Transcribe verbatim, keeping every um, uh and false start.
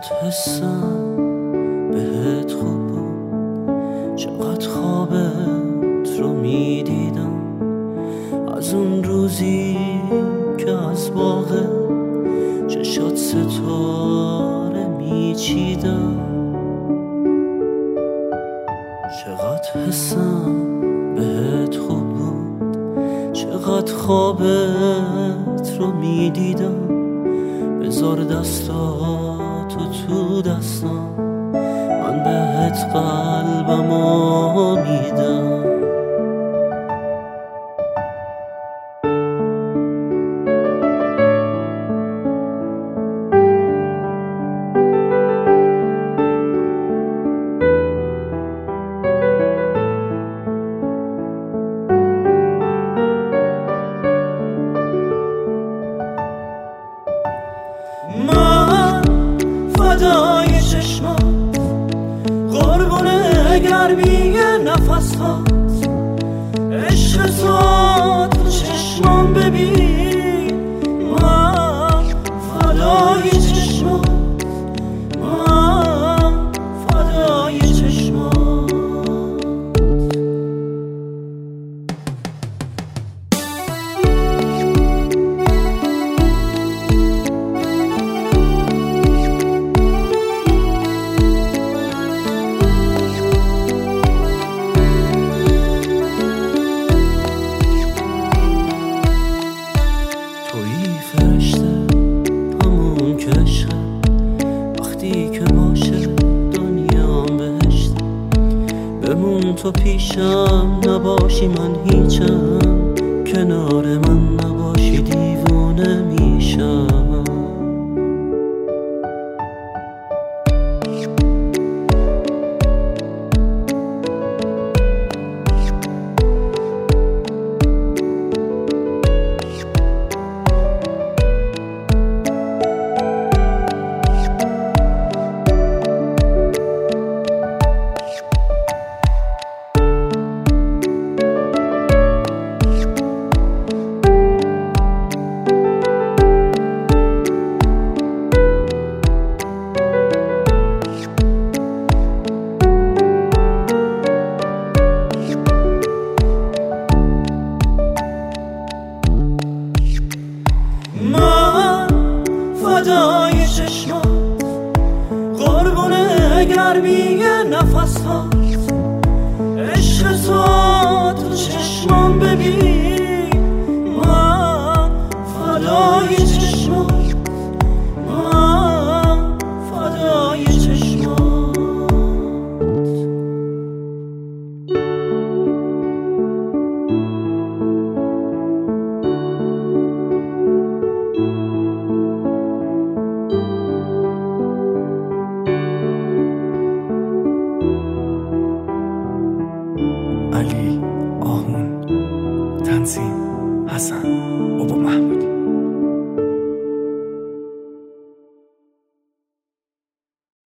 حسم بهت خوب بود، چقدر خوابت رو میدیدم از اون روزی که از باغ چشات ستاره میچیدم. چقدر حسم بهت خوب بود، چقدر خوابت رو میدیدم. بذار دستاتو تو دستم، من بهت قلبمو میدم. من فدای چشمات، قربونه گرمی نفس هات، عشق تو تو چشمام ببین. من فدای چشمات، من فدای چشمات. وقتی که باشه دنیام بهشت، بمون تو پیشم، نباشی من هیچم، کنار من نباشی دیوونه میشم. فدای چشمات، قربونه گرمی نفس هات، عشق تو تو چشمام ببین. من فدای چشمات، من فدای چشمات. علی آهون، تنظیم حسن.